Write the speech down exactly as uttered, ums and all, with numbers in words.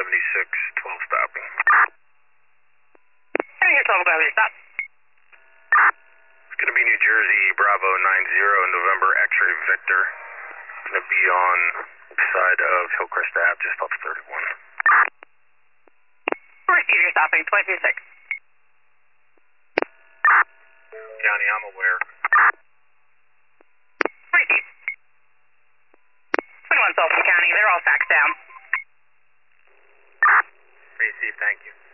seventy-six, twelve stopping. County here, twelve, go ahead, stop. It's going to be New Jersey, Bravo nine zero, November, X-ray Victor. Going to be on side of Hillcrest Ave, just off thirty-one. Receive your stopping, twenty-six. County, I'm aware. Receive. twenty-one Sullivan County, they're all faxed down. Receive, thank you.